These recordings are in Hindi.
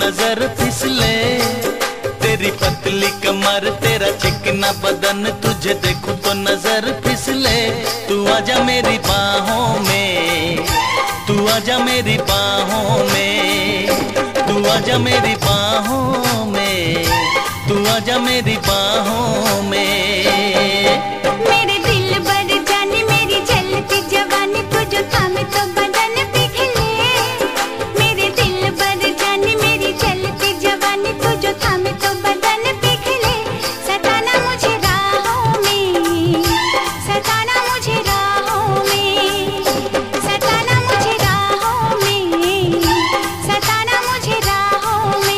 नजर फिसले। तेरी पतली कमर तेरा चिकना बदन, तुझे देखूं तो नजर फिसले। तू आजा मेरी बाहों में, तू आजा मेरी बाहों में, तू आजा मेरी बाहों में, तू आजा मेरी बाहों में। मेरे दिल भर जाने मेरी जलती जवानी को जो थामे तो बदन पिघले। मेरे दिल भर जाने मेरी जलती जवानी को जो थामे तो बदन पिघले। सताना मुझे राहों में, सताना मुझे राहों में, सताना मुझे राहों में, सताना मुझे राहों में।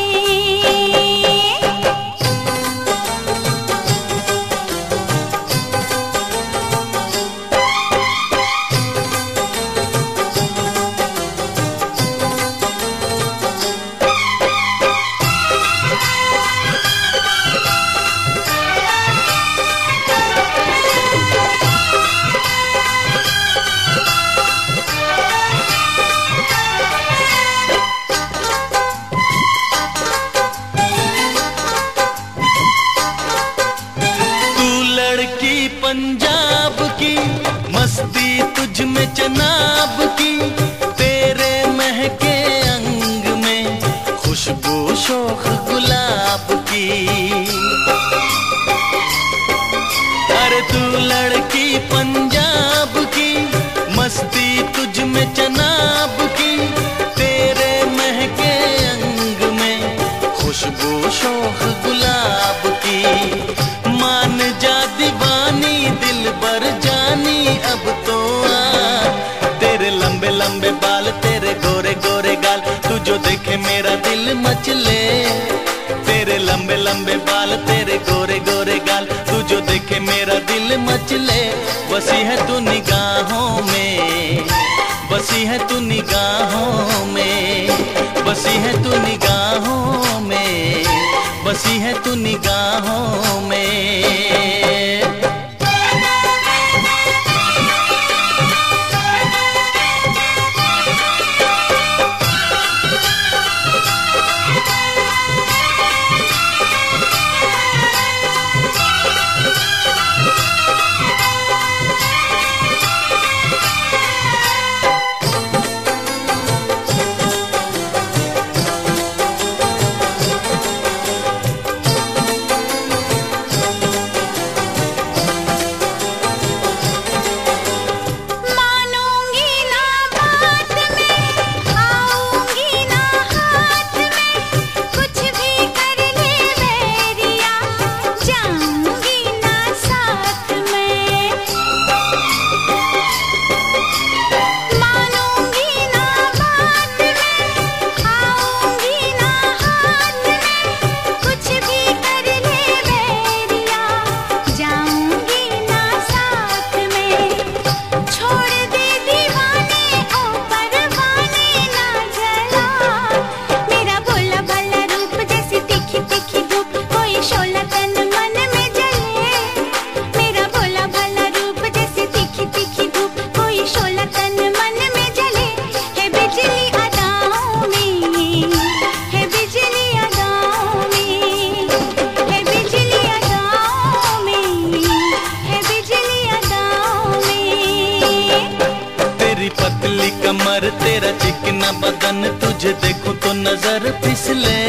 पंजाब की मस्ती तुझ में चनाब की, तेरे महके अंग में खुशबू शोख गुलाब की। अरे तू लड़की पंजाब की, मस्ती तुझ में चनाब की, तेरे महके अंग में खुशबू शोख गुलाब की। मान जा दीवानी दिल बर जानी अब तो आ। तेरे लंबे लंबे बाल तेरे गोरे गोरे गाल, तू जो देखे मेरा दिल मचले। तेरे लंबे लंबे बाल तेरे गोरे गोरे गाल, तू जो देखे मेरा दिल मचले। बसी है तू निगाहों में, बसी है तू निगाहों में, बसी है तू निगाहों में, बसी है तू निगाहों में। कमर तेरा चिकना बदन, तुझे देखूं तो नजर फिसले।